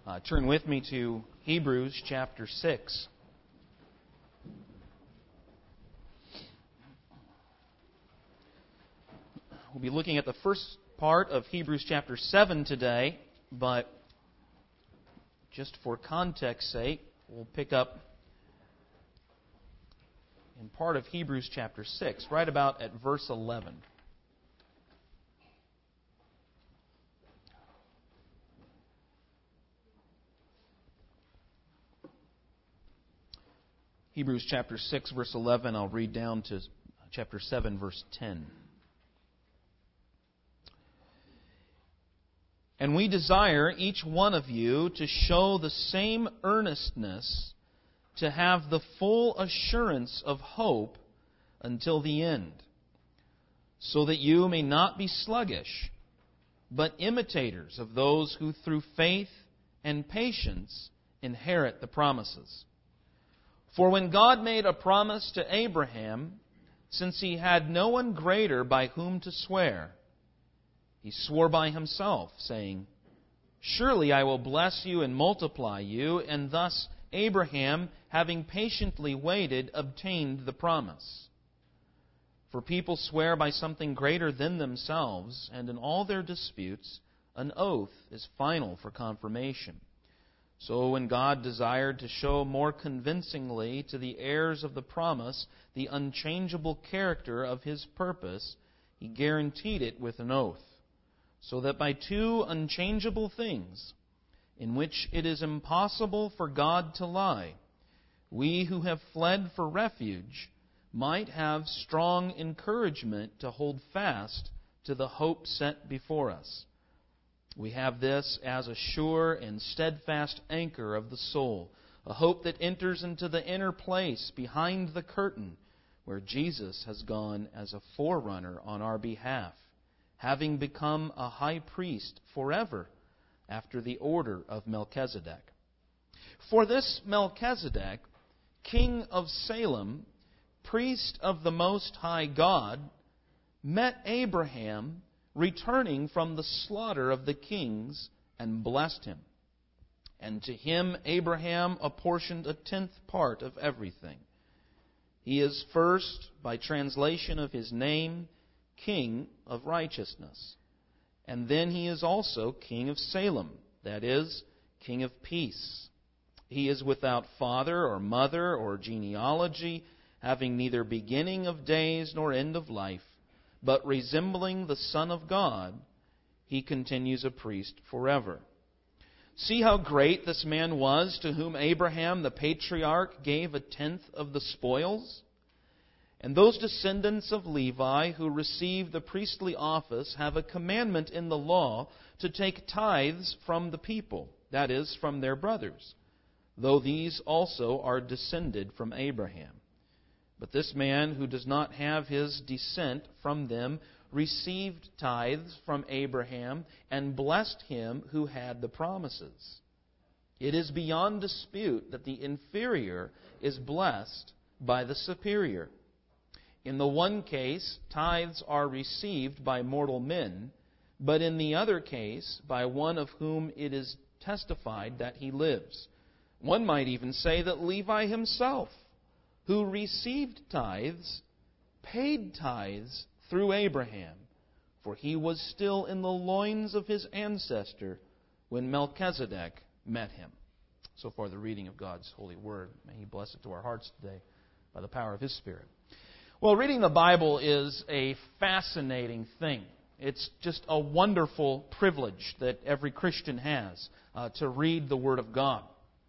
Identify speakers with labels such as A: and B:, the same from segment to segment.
A: Turn with me to Hebrews chapter 6. We'll be looking at the first part of Hebrews chapter 7 today, but just for context sake, we'll pick up in part of Hebrews chapter 6, right about at verse 11. Hebrews chapter 6, verse 11, I'll read down to chapter 7, verse 10. And we desire each one of you to show the same earnestness, to have the full assurance of hope until the end, so that you may not be sluggish, but imitators of those who through faith and patience inherit the promises. For when God made a promise to Abraham, since he had no one greater by whom to swear, he swore by himself, saying, "Surely I will bless you and multiply you," and thus Abraham, having patiently waited, obtained the promise. For people swear by something greater than themselves, and in all their disputes an oath is final for confirmation. So when God desired to show more convincingly to the heirs of the promise the unchangeable character of His purpose, He guaranteed it with an oath, so that by two unchangeable things, in which it is impossible for God to lie, we who have fled for refuge might have strong encouragement to hold fast to the hope set before us. We have this as a sure and steadfast anchor of the soul, a hope that enters into the inner place behind the curtain, where Jesus has gone as a forerunner on our behalf, having become a high priest forever after the order of Melchizedek. For this Melchizedek, king of Salem, priest of the Most High God, met Abraham returning from the slaughter of the kings, and blessed him. And to him Abraham apportioned a 10th part of everything. He is first, by translation of his name, King of Righteousness. And then he is also King of Salem, that is, King of Peace. He is without father or mother or genealogy, having neither beginning of days nor end of life, but resembling the Son of God, he continues a priest forever. See how great this man was, to whom Abraham the patriarch gave a 10th of the spoils? And those descendants of Levi who receive the priestly office have a commandment in the law to take tithes from the people, that is, from their brothers, though these also are descended from Abraham. But this man who does not have his descent from them received tithes from Abraham and blessed him who had the promises. It is beyond dispute that the inferior is blessed by the superior. In the one case, tithes are received by mortal men, but in the other case, by one of whom it is testified that he lives. One might even say that Levi himself, who received tithes, paid tithes through Abraham, for he was still in the loins of his ancestor when Melchizedek met him. So far, the reading of God's holy word. May He bless it to our hearts today by the power of His Spirit. Well, reading the Bible is a fascinating thing. It's just a wonderful privilege that every Christian has to read the Word of God.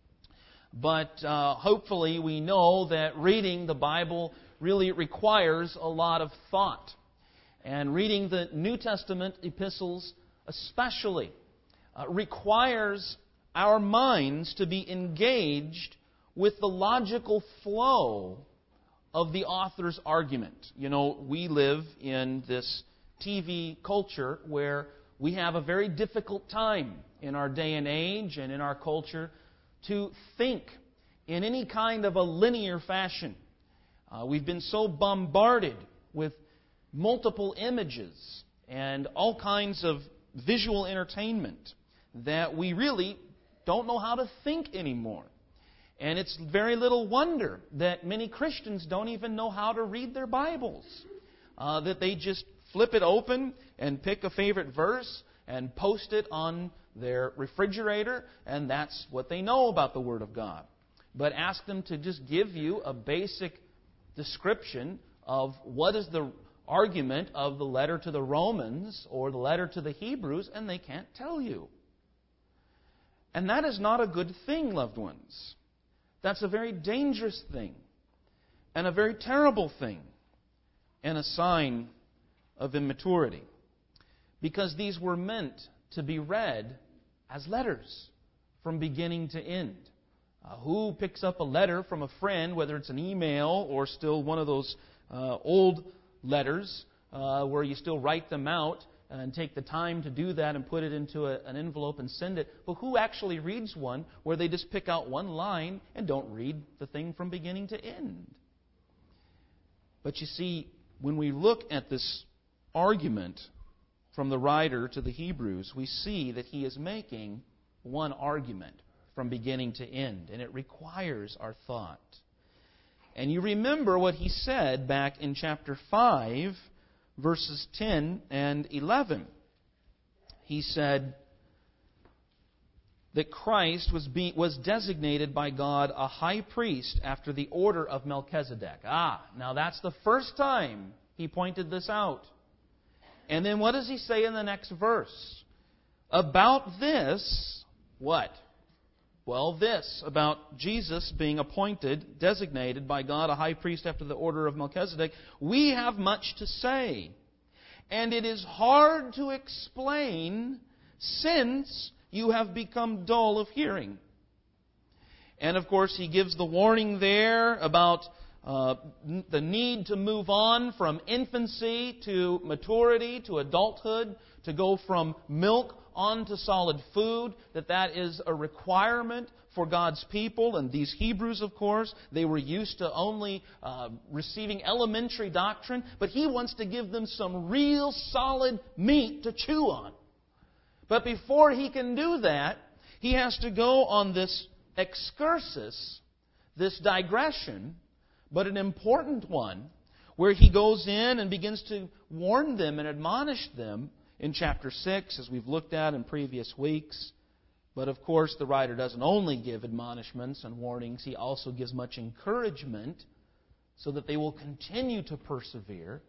A: But hopefully we know that reading the Bible really requires a lot of thought. And reading the New Testament epistles especially requires our minds to be engaged with the logical flow of the author's argument. You know, we live in this TV culture where we have a very difficult time in our day and age and in our culture to think in any kind of a linear fashion. We've been so bombarded with multiple images and all kinds of visual entertainment that we really don't know how to think anymore. And it's very little wonder that many Christians don't even know how to read their Bibles. That they just flip it open and pick a favorite verse and post it on their refrigerator, and that's what they know about the Word of God. But ask them to just give you a basic description of what is the argument of the letter to the Romans or the letter to the Hebrews, and they can't tell you. And that is not a good thing, loved ones. That's a very dangerous thing, and a very terrible thing, and a sign of immaturity. Because these were meant to be read as letters from beginning to end. Who picks up a letter from a friend, whether it's an email or still one of those old letters where you still write them out and take the time to do that and put it into an envelope and send it? But who actually reads one where they just pick out one line and don't read the thing from beginning to end? But you see, when we look at this argument from the writer to the Hebrews, we see that he is making one argument from beginning to end, and it requires our thought. And you remember what he said back in chapter 5, verses 10 and 11. He said that Christ was designated by God a high priest after the order of Melchizedek. Now that's the first time he pointed this out. And then what does he say in the next verse? About this, what? Well, this, about Jesus being appointed, designated by God a high priest after the order of Melchizedek, we have much to say. And it is hard to explain since you have become dull of hearing. And of course, he gives the warning there about the need to move on from infancy to maturity, to adulthood, to go from milk on to solid food, that is a requirement for God's people. And these Hebrews, of course, they were used to only receiving elementary doctrine, but he wants to give them some real solid meat to chew on. But before he can do that, he has to go on this excursus, this digression, but an important one, where he goes in and begins to warn them and admonish them in chapter 6, as we've looked at in previous weeks. But of course, the writer doesn't only give admonishments and warnings, he also gives much encouragement so that they will continue to persevere.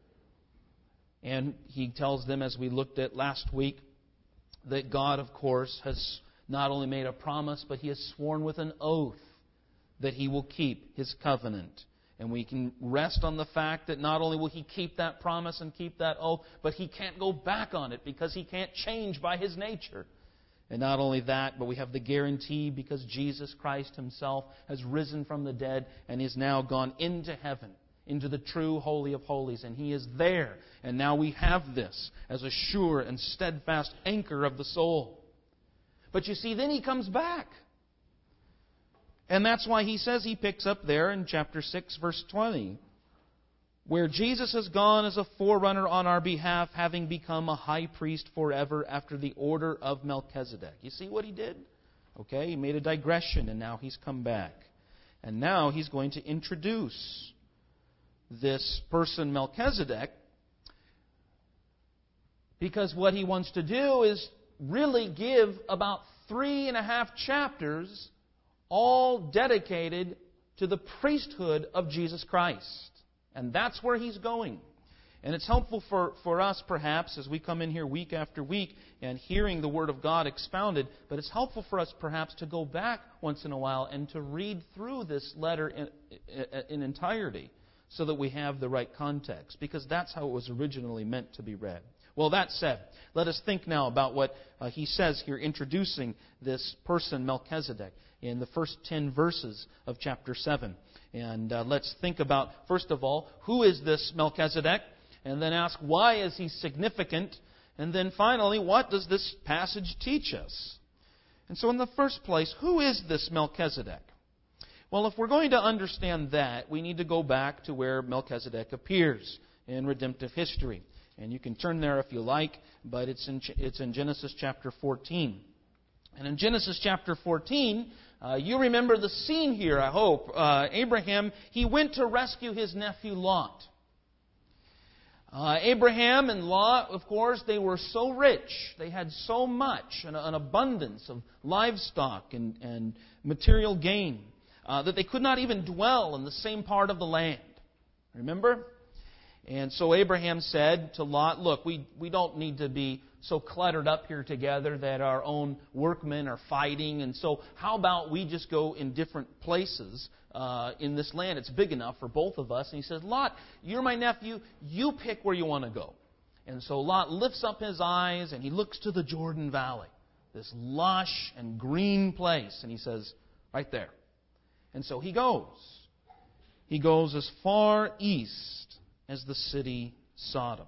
A: And he tells them, as we looked at last week, that God, of course, has not only made a promise, but he has sworn with an oath that he will keep his covenant. And we can rest on the fact that not only will he keep that promise and keep that oath, but he can't go back on it because he can't change by his nature. And not only that, but we have the guarantee because Jesus Christ himself has risen from the dead and is now gone into heaven, into the true Holy of Holies. And he is there. And now we have this as a sure and steadfast anchor of the soul. But you see, then he comes back. And that's why he says, he picks up there in chapter 6, verse 20, where Jesus has gone as a forerunner on our behalf, having become a high priest forever after the order of Melchizedek. You see what he did? Okay, he made a digression, and now he's come back. And now he's going to introduce this person, Melchizedek, because what he wants to do is really give about 3.5 chapters all dedicated to the priesthood of Jesus Christ. And that's where he's going. And it's helpful for us, perhaps, as we come in here week after week and hearing the Word of God expounded, but it's helpful for us, perhaps, to go back once in a while and to read through this letter in entirety so that we have the right context, because that's how it was originally meant to be read. Well, that said, let us think now about what he says here, introducing this person, Melchizedek, in the first 10 verses of chapter 7. And let's think about, first of all, who is this Melchizedek? And then ask, why is he significant? And then finally, what does this passage teach us? And so in the first place, who is this Melchizedek? Well, if we're going to understand that, we need to go back to where Melchizedek appears in redemptive history. And you can turn there if you like, but it's in Genesis chapter 14. And in Genesis chapter 14, you remember the scene here, I hope. Abraham, he went to rescue his nephew Lot. Abraham and Lot, of course, they were so rich. They had so much, an abundance of livestock and material gain, that they could not even dwell in the same part of the land. Remember? And so Abraham said to Lot, look, we don't need to be so cluttered up here together that our own workmen are fighting. And so how about we just go in different places in this land? It's big enough for both of us. And he says, Lot, you're my nephew. You pick where you want to go. And so Lot lifts up his eyes and he looks to the Jordan Valley, this lush and green place. And he says, right there. And so he goes. He goes as far east as the city Sodom.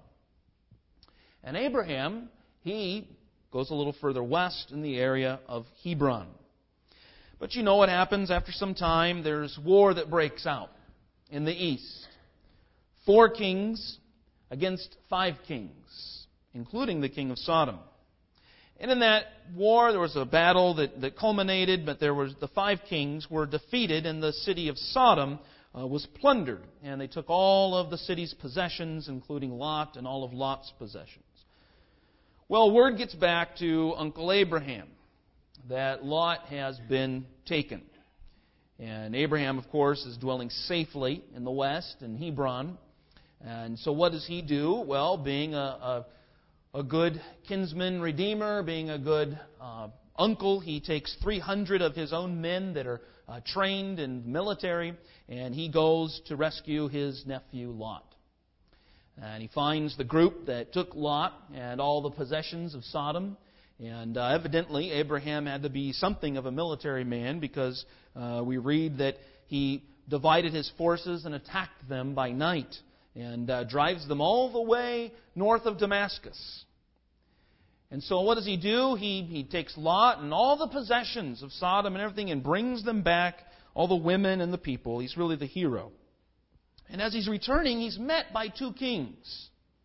A: And Abraham, he goes a little further west in the area of Hebron. But you know what happens after some time? There's war that breaks out in the east. 4 kings against 5 kings, including the king of Sodom. And in that war, there was a battle that culminated, but the 5 kings were defeated, and the city of Sodom was plundered. And they took all of the city's possessions, including Lot and all of Lot's possessions. Well, word gets back to Uncle Abraham that Lot has been taken. And Abraham, of course, is dwelling safely in the west, in Hebron. And so what does he do? Well, being a good kinsman redeemer, being a good uncle, he takes 300 of his own men that are trained in military, and he goes to rescue his nephew Lot. And he finds the group that took Lot and all the possessions of Sodom. And evidently, Abraham had to be something of a military man, because we read that he divided his forces and attacked them by night and drives them all the way north of Damascus. And so what does he do? He takes Lot and all the possessions of Sodom and everything and brings them back, all the women and the people. He's really the hero. And as he's returning, he's met by 2 kings.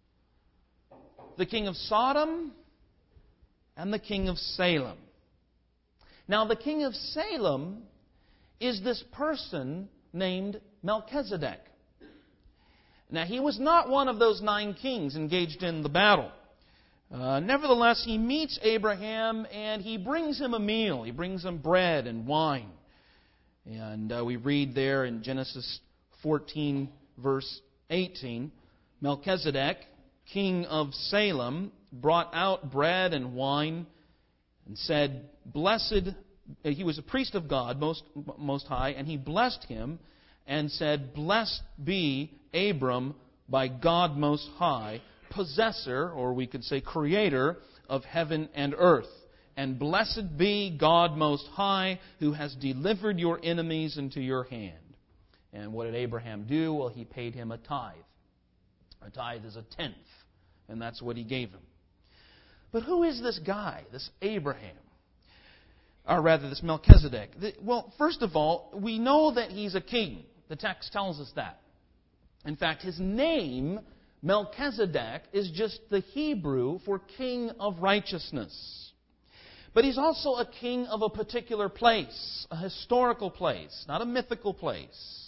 A: The king of Sodom and the king of Salem. Now, the king of Salem is this person named Melchizedek. Now, he was not one of those 9 kings engaged in the battle. Nevertheless, he meets Abraham and he brings him a meal. He brings him bread and wine. And we read there in Genesis 14, verse 18, Melchizedek, king of Salem, brought out bread and wine and said, blessed, he was a priest of God, most high, and he blessed him and said, blessed be Abram by God most high, possessor, or we could say creator, of heaven and earth. And blessed be God most high, who has delivered your enemies into your hand. And what did Abraham do? Well, he paid him a tithe. A tithe is a tenth. And that's what he gave him. But who is this guy, this Abraham? Or rather, this Melchizedek? Well, first of all, we know that he's a king. The text tells us that. In fact, his name, Melchizedek, is just the Hebrew for king of righteousness. But he's also a king of a particular place, a historical place, not a mythical place.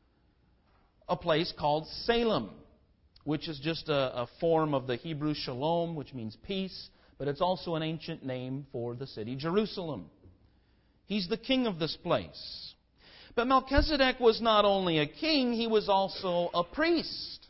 A: A place called Salem, which is just a form of the Hebrew shalom, which means peace, but it's also an ancient name for the city Jerusalem. He's the king of this place. But Melchizedek was not only a king, he was also a priest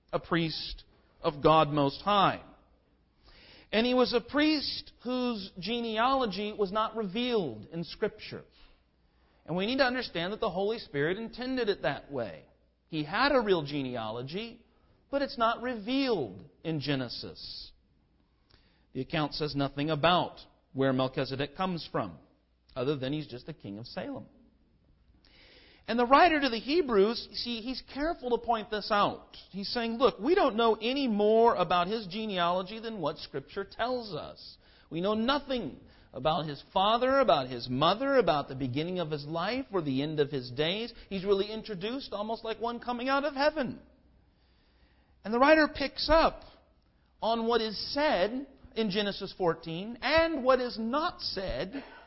A: of God Most High. And he was a priest whose genealogy was not revealed in Scripture. And we need to understand that the Holy Spirit intended it that way. He had a real genealogy, but it's not revealed in Genesis. The account says nothing about where Melchizedek comes from, other than he's just the king of Salem. And the writer to the Hebrews, see, he's careful to point this out. He's saying, look, we don't know any more about his genealogy than what Scripture tells us. We know nothing about his father, about his mother, about the beginning of his life or the end of his days. He's really introduced almost like one coming out of heaven. And the writer picks up on what is said in Genesis 14 and what is not said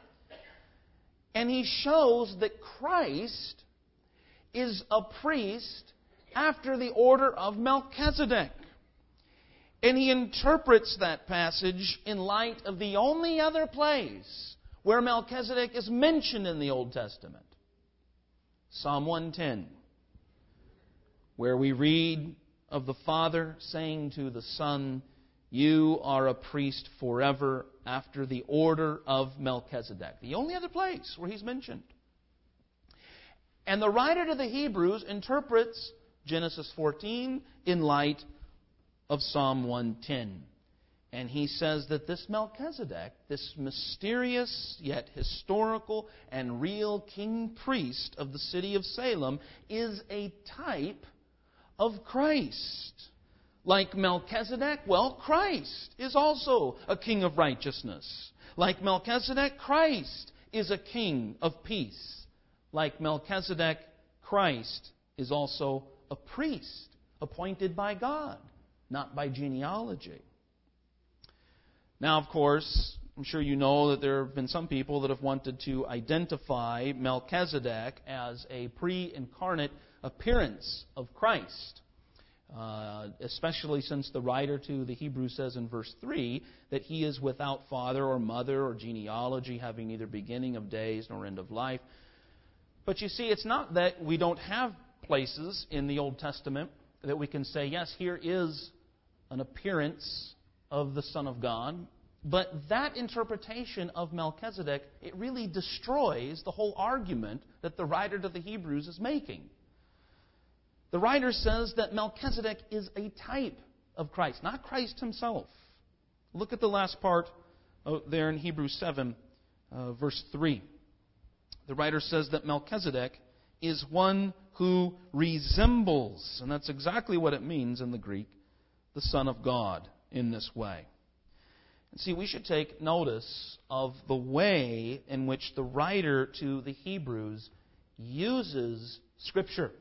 A: And he shows that Christ is a priest after the order of Melchizedek. And he interprets that passage in light of the only other place where Melchizedek is mentioned in the Old Testament. Psalm 110, where we read of the Father saying to the Son, "You are a priest forever after the order of Melchizedek." The only other place where he's mentioned. And the writer to the Hebrews interprets Genesis 14 in light of Psalm 110. And he says that this Melchizedek, this mysterious yet historical and real king-priest of the city of Salem, is a type of Christ. Like Melchizedek, well, Christ is also a king of righteousness. Like Melchizedek, Christ is a king of peace. Like Melchizedek, Christ is also a priest appointed by God, not by genealogy. Now, of course, I'm sure you know that there have been some people that have wanted to identify Melchizedek as a pre-incarnate appearance of Christ. Especially since the writer to the Hebrews says in verse 3 that he is without father or mother or genealogy, having neither beginning of days nor end of life. But you see, it's not that we don't have places in the Old Testament that we can say, yes, here is an appearance of the Son of God. But that interpretation of Melchizedek, it really destroys the whole argument that the writer to the Hebrews is making. The writer says that Melchizedek is a type of Christ, not Christ himself. Look at the last part there in Hebrews 7, verse 3. The writer says that Melchizedek is one who resembles, and that's exactly what it means in the Greek, the Son of God in this way. And see, we should take notice of the way in which the writer to the Hebrews uses Scripture.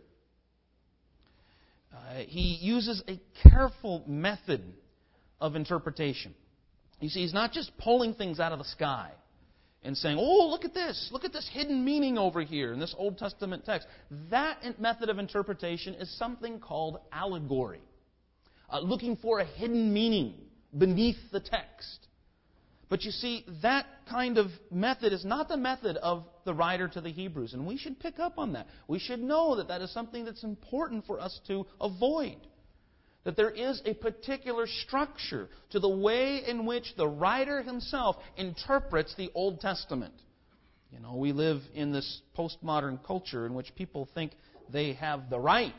A: He uses a careful method of interpretation. You see, he's not just pulling things out of the sky and saying, oh, look at this hidden meaning over here in this Old Testament text. That method of interpretation is something called allegory. Looking for a hidden meaning beneath the text. But you see, that kind of method is not the method of the writer to the Hebrews. And we should pick up on that. We should know that that is something that's important for us to avoid. That there is a particular structure to the way in which the writer himself interprets the Old Testament. You know, we live in this postmodern culture in which people think they have the right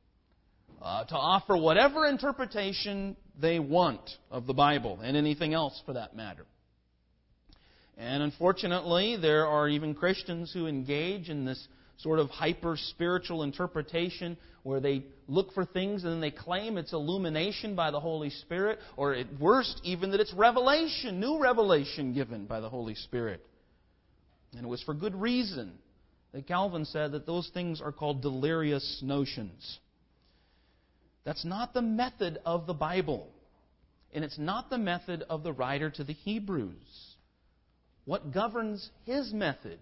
A: to offer whatever interpretation they want of the Bible and anything else for that matter. And unfortunately, there are even Christians who engage in this sort of hyper-spiritual interpretation where they look for things and then they claim it's illumination by the Holy Spirit, or at worst, even that it's revelation, new revelation given by the Holy Spirit. And it was for good reason that Calvin said that those things are called delirious notions. That's not the method of the Bible. And it's not the method of the writer to the Hebrews. What governs his method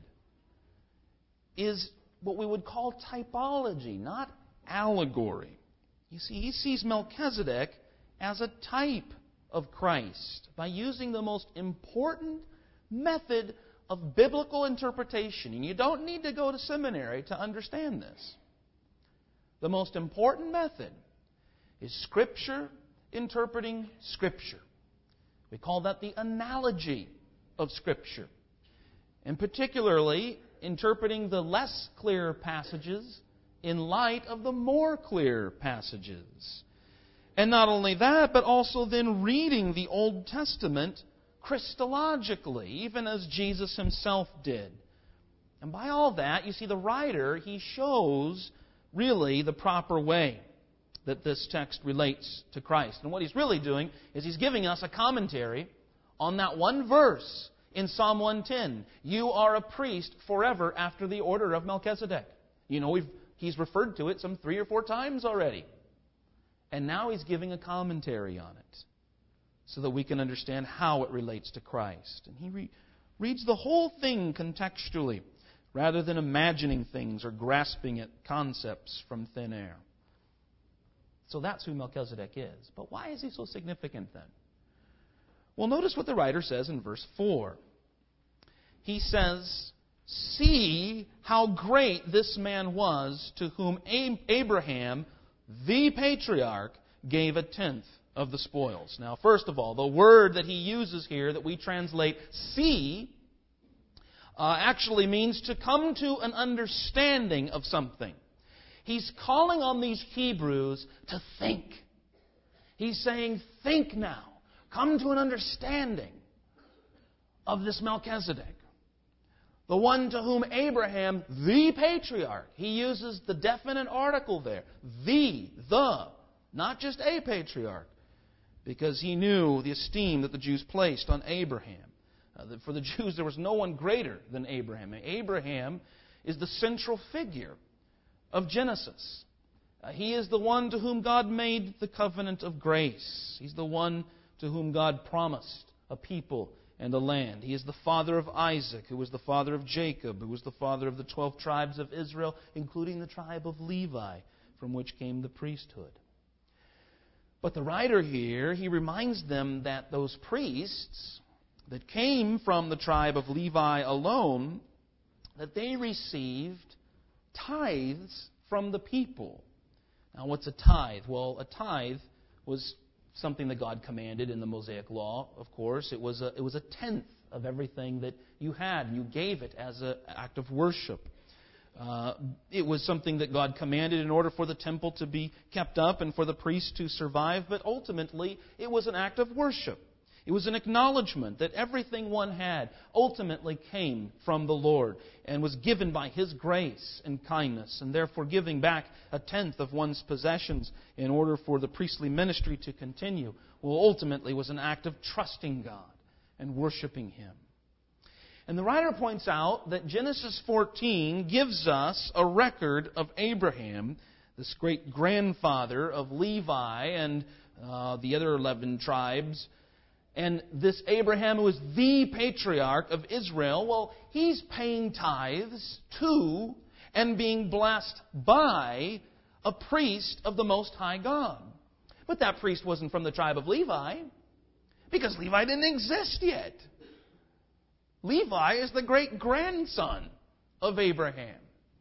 A: is what we would call typology, not allegory. You see, he sees Melchizedek as a type of Christ by using the most important method of biblical interpretation. And you don't need to go to seminary to understand this. The most important method is Scripture interpreting Scripture. We call that the analogy of Scripture. And particularly interpreting the less clear passages in light of the more clear passages. And not only that, but also then reading the Old Testament Christologically, even as Jesus himself did. And by all that, you see, the writer, he shows really the proper way that this text relates to Christ. And what he's really doing is he's giving us a commentary on that one verse in Psalm 110. You are a priest forever after the order of Melchizedek. You know, he's referred to it some 3 or 4 times already. And now he's giving a commentary on it so that we can understand how it relates to Christ. And he reads the whole thing contextually. rather than imagining things or grasping at concepts from thin air. So that's who Melchizedek is. But why is he so significant then? Well, notice what the writer says in verse 4. He says, "See how great this man was to whom Abraham, the patriarch, gave a tenth of the spoils." Now, first of all, the word that he uses here that we translate "see" actually means to come to an understanding of something. He's calling on these Hebrews to think. He's saying, think now. Come to an understanding of this Melchizedek. The one to whom Abraham, the patriarch, he uses the definite article there. The, not just a patriarch. Because he knew the esteem that the Jews placed on Abraham. For the Jews, there was no one greater than Abraham. Abraham is the central figure of Genesis. He is the one to whom God made the covenant of grace. He's the one to whom God promised a people and a land. He is the father of Isaac, who was the father of Jacob, who was the father of the 12 tribes of Israel, including the tribe of Levi, from which came the priesthood. But the writer here, he reminds them that those priests that came from the tribe of Levi alone, that they received tithes from the people. Now, what's a tithe? Well, a tithe was something that God commanded in the Mosaic Law, of course. It was a tenth of everything that you had. You gave it as an act of worship. It was something that God commanded in order for the temple to be kept up and for the priests to survive, but ultimately it was an act of worship. It was an acknowledgement that everything one had ultimately came from the Lord and was given by His grace and kindness, and therefore giving back a tenth of one's possessions in order for the priestly ministry to continue, well, ultimately was an act of trusting God and worshiping Him. And the writer points out that Genesis 14 gives us a record of Abraham, this great grandfather of Levi and the other 11 tribes. And this Abraham, who is the patriarch of Israel, well, he's paying tithes to and being blessed by a priest of the Most High God. But that priest wasn't from the tribe of Levi, because Levi didn't exist yet. Levi is the great-grandson of Abraham.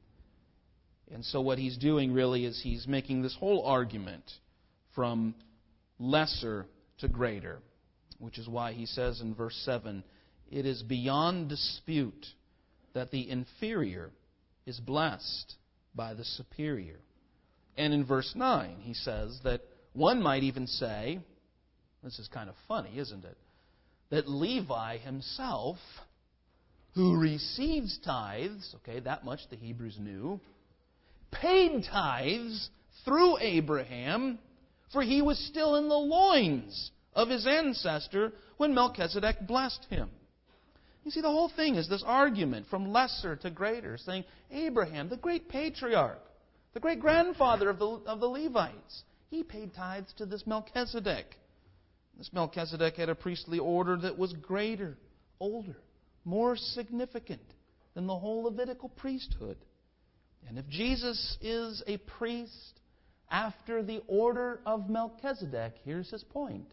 A: And so what he's doing really is he's making this whole argument from lesser to greater, which is why he says in verse 7, "It is beyond dispute that the inferior is blessed by the superior." And in verse 9, he says that one might even say, this is kind of funny, isn't it, that Levi himself, who receives tithes, okay, that much the Hebrews knew, paid tithes through Abraham, for he was still in the loins of his ancestor when Melchizedek blessed him. You see, the whole thing is this argument from lesser to greater, saying Abraham, the great patriarch, the great-grandfather of the Levites, he paid tithes to this Melchizedek. This Melchizedek had a priestly order that was greater, older, more significant than the whole Levitical priesthood. And if Jesus is a priest after the order of Melchizedek, here's his point.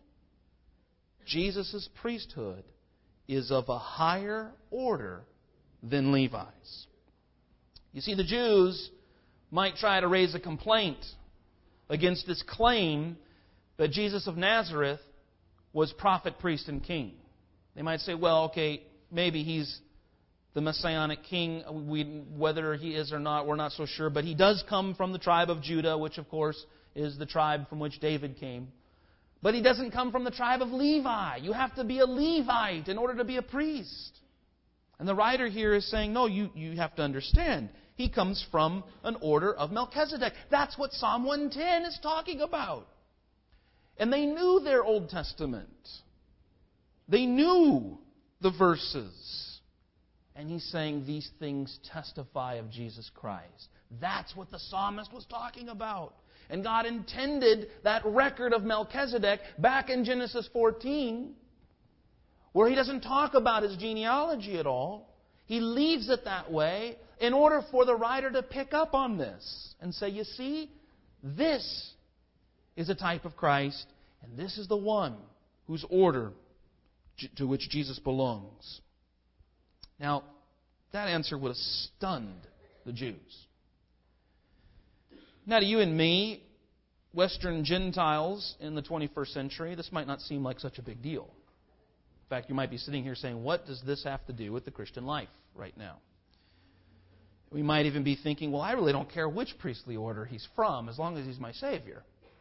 A: Jesus' priesthood is of a higher order than Levi's. You see, the Jews might try to raise a complaint against this claim that Jesus of Nazareth was prophet, priest, and king. They might say, well, okay, maybe he's the Messianic king. Whether he is or not, we're not so sure. But he does come from the tribe of Judah, which, of course, is the tribe from which David came. But he doesn't come from the tribe of Levi. You have to be a Levite in order to be a priest. And the writer here is saying, no, you have to understand. He comes from an order of Melchizedek. That's what Psalm 110 is talking about. And they knew their Old Testament. They knew the verses. And he's saying these things testify of Jesus Christ. That's what the psalmist was talking about. And God intended that record of Melchizedek back in Genesis 14, where He doesn't talk about his genealogy at all. He leaves it that way in order for the writer to pick up on this and say, you see, this is a type of Christ, and this is the one whose order to which Jesus belongs. Now, that answer would have stunned the Jews. Now, to you and me, Western Gentiles in the 21st century, this might not seem like such a big deal. In fact, you might be sitting here saying, what does this have to do with the Christian life right now? We might even be thinking, well, I really don't care which priestly order he's from, as long as he's my Savior.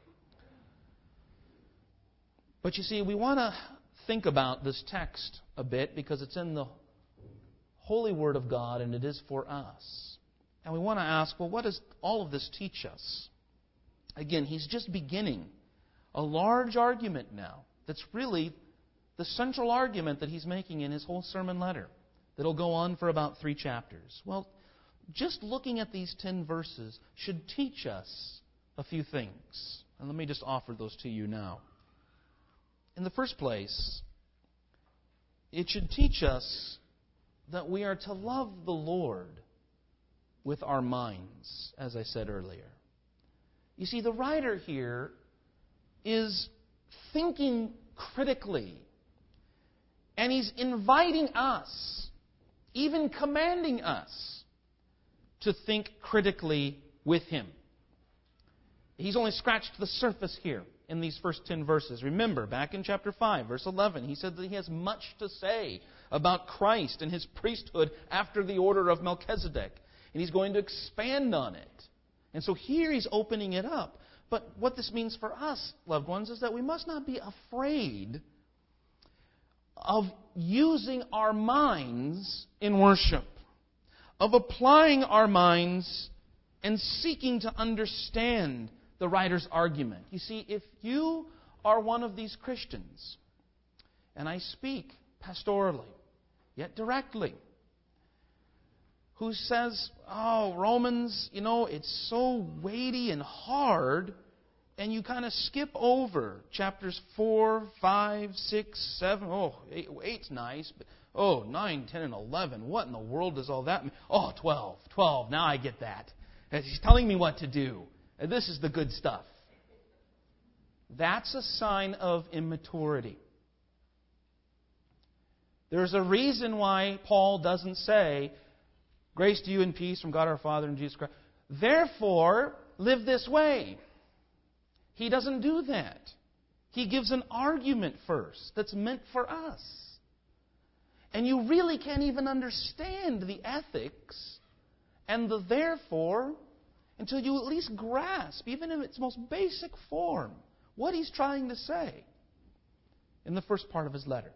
A: But you see, we want to think about this text a bit because it's in the Holy Word of God and it is for us. And we want to ask, well, what does all of this teach us? Again, he's just beginning a large argument now that's really the central argument that he's making in his whole sermon letter that'll go on for about 3 chapters. Well, just looking at these 10 verses should teach us a few things. And let me just offer those to you now. In the first place, it should teach us that we are to love the Lord with our minds, as I said earlier. You see, the writer here is thinking critically. And he's inviting us, even commanding us, to think critically with him. He's only scratched the surface here in these first 10 verses. Remember, back in chapter 5, verse 11, he said that he has much to say about Christ and his priesthood after the order of Melchizedek. And he's going to expand on it. And so here he's opening it up. But what this means for us, loved ones, is that we must not be afraid of using our minds in worship, of applying our minds and seeking to understand the writer's argument. You see, if you are one of these Christians, and I speak pastorally, yet directly, who says, oh, Romans, it's so weighty and hard, and you kind of skip over chapters 4, 5, 6, 7. Oh, 8's nice, but 9, 10, and 11. What in the world does all that mean? Oh, 12. Now I get that. He's telling me what to do. And this is the good stuff. That's a sign of immaturity. There's a reason why Paul doesn't say, grace to you and peace from God our Father and Jesus Christ. Therefore, live this way. He doesn't do that. He gives an argument first that's meant for us. And you really can't even understand the ethics and the therefore until you at least grasp, even in its most basic form, what he's trying to say in the first part of his letter.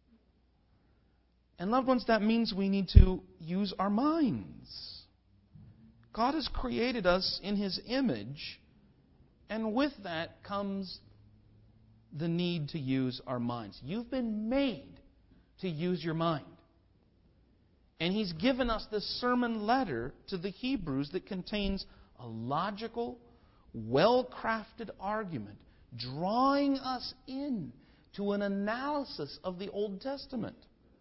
A: And loved ones, that means we need to use our minds. God has created us in His image, and with that comes the need to use our minds. You've been made to use your mind. And He's given us this sermon letter to the Hebrews that contains a logical, well-crafted argument, drawing us in to an analysis of the Old Testament.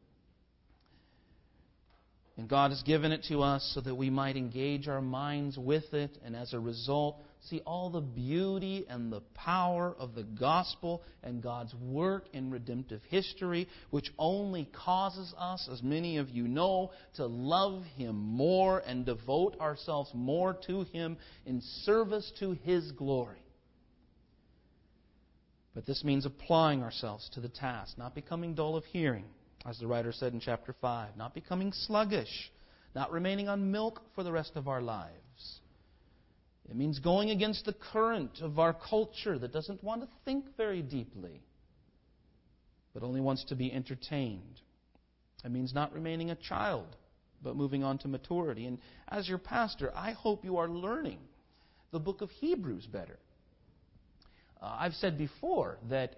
A: And God has given it to us so that we might engage our minds with it, and as a result, see all the beauty and the power of the gospel and God's work in redemptive history, which only causes us, as many of you know, to love Him more and devote ourselves more to Him in service to His glory. But this means applying ourselves to the task, not becoming dull of hearing, as the writer said in chapter 5, not becoming sluggish, not remaining on milk for the rest of our lives. It means going against the current of our culture that doesn't want to think very deeply, but only wants to be entertained. It means not remaining a child, but moving on to maturity. And as your pastor, I hope you are learning the book of Hebrews better. I've said before that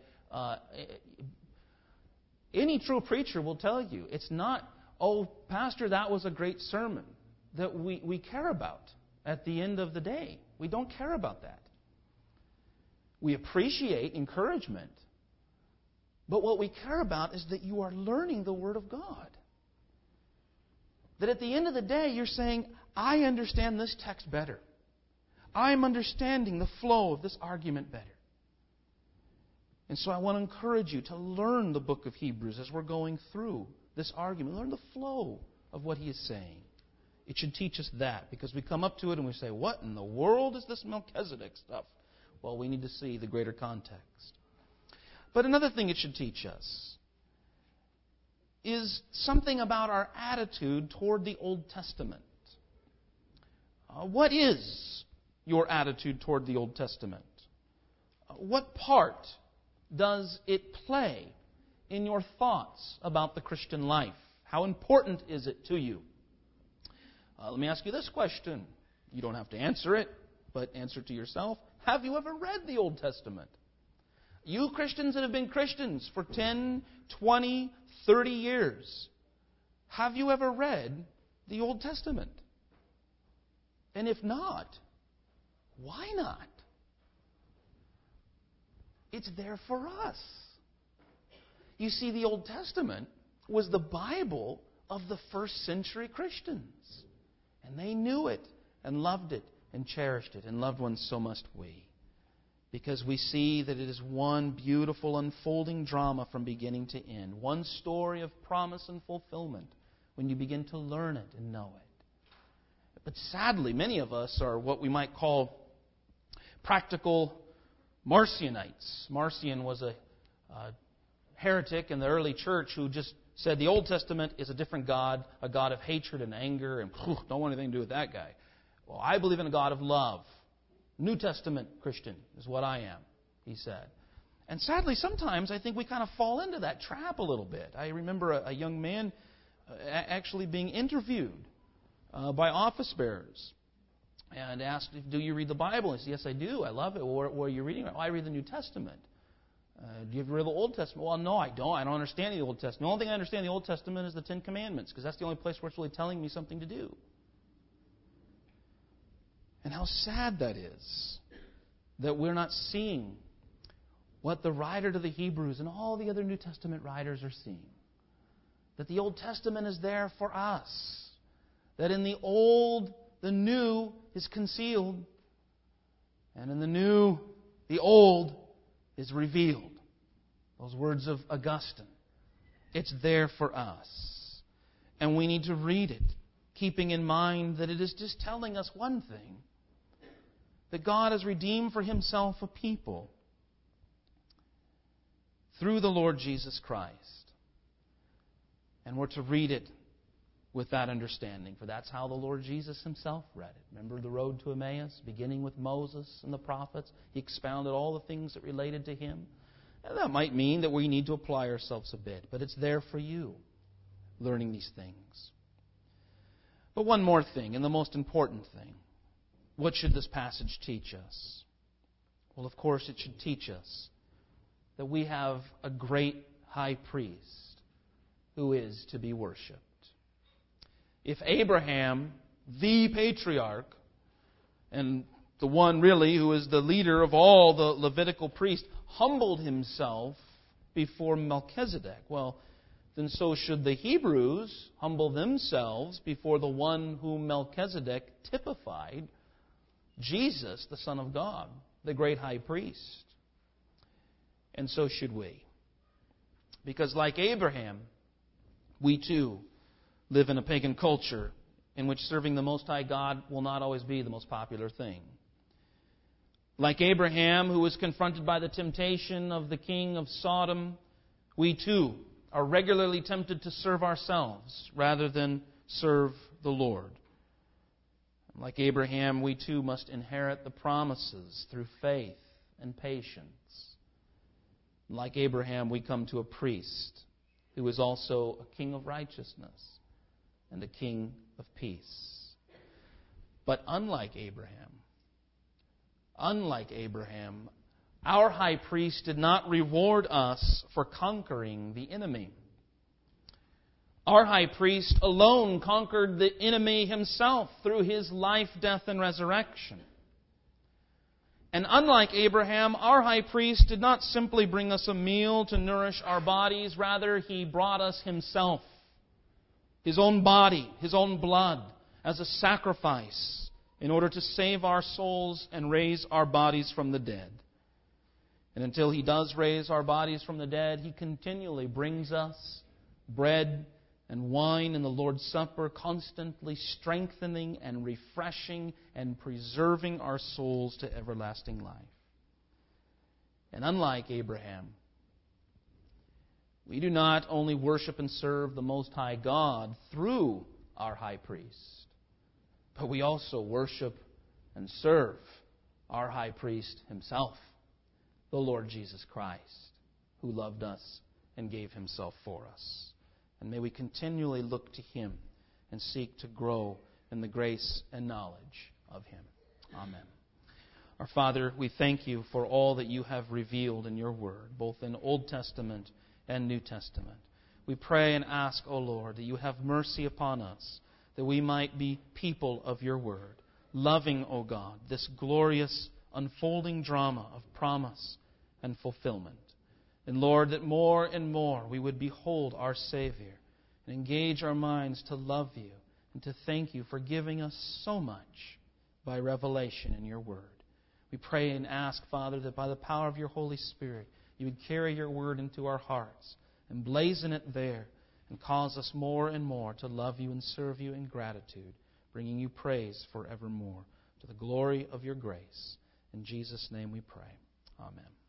A: any true preacher will tell you it's not, oh, Pastor, that was a great sermon, that we care about at the end of the day. We don't care about that. We appreciate encouragement, but what we care about is that you are learning the Word of God. that at the end of the day you're saying, I understand this text better. I'm understanding the flow of this argument better. And so I want to encourage you to learn the book of Hebrews as we're going through this argument. Learn the flow of what he is saying. It should teach us that, because we come up to it and we say, what in the world is this Melchizedek stuff? Well, we need to see the greater context. But another thing it should teach us is something about our attitude toward the Old Testament. What is your attitude toward the Old Testament? What part does it play in your thoughts about the Christian life? How important is it to you? Let me ask you this question. You don't have to answer it, but answer to yourself. Have you ever read the Old Testament? You Christians that have been Christians for 10, 20, 30 years, have you ever read the Old Testament? And if not, why not? It's there for us. You see, the Old Testament was the Bible of the first century Christians. And they knew it and loved it and cherished it. And loved ones, so must we. Because we see that it is one beautiful unfolding drama from beginning to end. One story of promise and fulfillment when you begin to learn it and know it. But sadly, many of us are what we might call practical Marcionites. Marcion was a heretic in the early church who just said the Old Testament is a different God, a God of hatred and anger, and don't want anything to do with that guy. Well, I believe in a God of love. New Testament Christian is what I am, he said. And sadly, sometimes I think we kind of fall into that trap a little bit. I remember a young man actually being interviewed by office bearers and asked, do you read the Bible? He said, yes, I do. I love it. Where are you reading it? Oh, I read the New Testament. Do you ever read the Old Testament? Well, no, I don't. I don't understand the Old Testament. The only thing I understand in the Old Testament is the Ten Commandments, because that's the only place where it's really telling me something to do. And how sad that is, that we're not seeing what the writer to the Hebrews and all the other New Testament writers are seeing. That the Old Testament is there for us. That in the old, the new is concealed. And in the new, the old is revealed. Those words of Augustine. It's there for us. And we need to read it, keeping in mind that it is just telling us one thing. That God has redeemed for Himself a people through the Lord Jesus Christ. And we're to read it with that understanding, for that's how the Lord Jesus Himself read it. Remember the road to Emmaus, beginning with Moses and the prophets? He expounded all the things that related to Him. And that might mean that we need to apply ourselves a bit, but it's there for you, learning these things. But one more thing, and the most important thing. What should this passage teach us? Well, of course, it should teach us that we have a great high priest who is to be worshipped. If Abraham, the patriarch, and the one really who is the leader of all the Levitical priests, humbled himself before Melchizedek, well, then so should the Hebrews humble themselves before the one whom Melchizedek typified, Jesus, the Son of God, the great high priest. And so should we. Because like Abraham, we too live in a pagan culture in which serving the Most High God will not always be the most popular thing. Like Abraham, who was confronted by the temptation of the king of Sodom, we too are regularly tempted to serve ourselves rather than serve the Lord. Like Abraham, we too must inherit the promises through faith and patience. Like Abraham, we come to a priest who is also a king of righteousness and a king of peace. But unlike Abraham, our high priest did not reward us for conquering the enemy. Our high priest alone conquered the enemy himself through his life, death, and resurrection. And unlike Abraham, our high priest did not simply bring us a meal to nourish our bodies. Rather, he brought us himself His own body, His own blood, as a sacrifice in order to save our souls and raise our bodies from the dead. And until He does raise our bodies from the dead, He continually brings us bread and wine in the Lord's Supper, constantly strengthening and refreshing and preserving our souls to everlasting life. And unlike Abraham, we do not only worship and serve the Most High God through our high priest, but we also worship and serve our high priest Himself, the Lord Jesus Christ, who loved us and gave Himself for us. And may we continually look to Him and seek to grow in the grace and knowledge of Him. Amen. Our Father, we thank You for all that You have revealed in Your Word, both in Old Testament and New Testament. We pray and ask, O Lord, that You have mercy upon us, that we might be people of Your Word, loving, O God, this glorious unfolding drama of promise and fulfillment. And Lord, that more and more we would behold our Savior and engage our minds to love You and to thank You for giving us so much by revelation in Your Word. We pray and ask, Father, that by the power of Your Holy Spirit, You would carry Your Word into our hearts and blazon it there and cause us more and more to love You and serve You in gratitude, bringing You praise forevermore to the glory of Your grace. In Jesus' name we pray. Amen.